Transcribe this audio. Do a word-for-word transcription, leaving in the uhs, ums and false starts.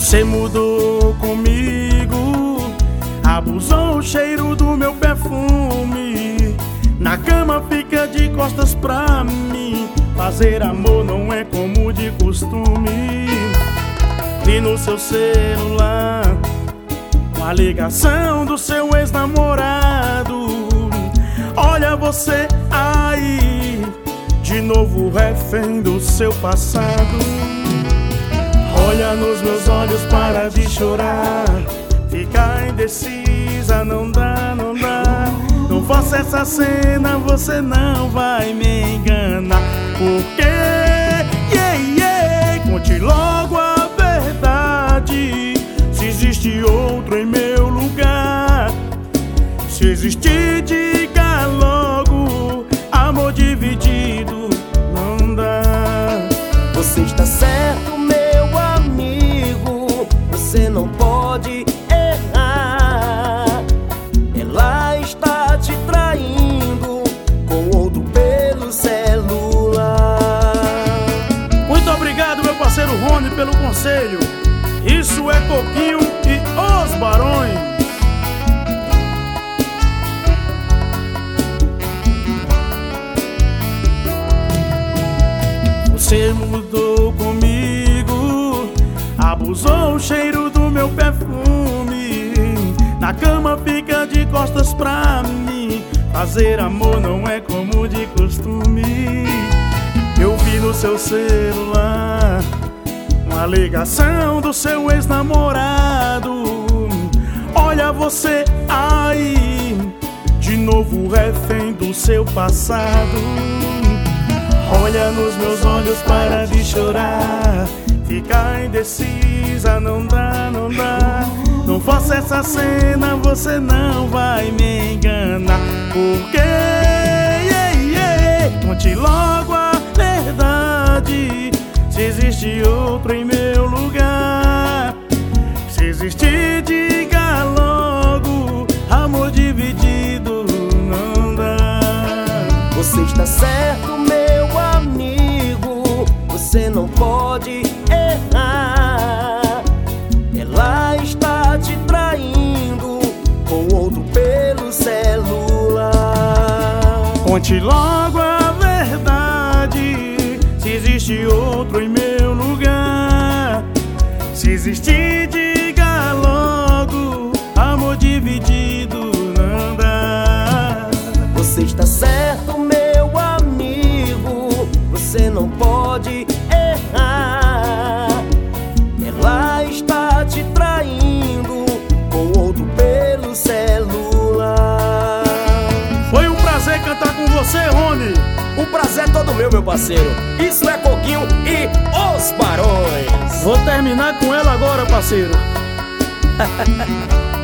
Você mudou comigo, abusou o cheiro do meu perfume. Na cama fica de costas pra mim. Fazer amor não é como de costume. Vi no seu celular a ligação do seu ex-namorado. Olha você aí, de novo refém do seu passado. Olha nos meus olhos, para de chorar. Ficar indecisa, não dá, não dá. Não faça essa cena, você não vai me enganar. Porque, yeah, yeah, conte logo a verdade. Se existe outro em meu lugar, se existir, diga logo. Amor dividido não dá. Você está certo, meu amigo, você não pode errar. Ela está te traindo com outro pelo celular. Muito obrigado, meu parceiro Rony, pelo conselho. Isso é Coquinho e Os Barões. Você mudou comigo, abusou o cheiro do meu perfume. Na cama fica de costas pra mim. Fazer amor não é como de costume. Eu vi no seu celular uma ligação do seu ex-namorado. Olha você aí, de novo refém do seu passado. Olha nos meus olhos, para de chorar. Ficar indecisa, não dá, não dá. Não faça essa cena, você não vai me enganar. Porque, yeah, yeah, conte logo a verdade. Se existe outro em meu lugar, se existir, diga logo. Amor dividido não dá. Você está certo, meu amigo, você não pode errar. Ela está te traindo com outro pelo celular. Conte logo a verdade. Se existe outro em meu lugar, se existir, diga logo. Amor dividido não dá. Você está certo, meu amigo, você não pode errar. Ela está te traindo com outro pelo celular. Foi um prazer cantar com você, Rony. O prazer é todo meu, meu parceiro. Isso é Coquinho e Os Barões. Vou terminar com ela agora, parceiro.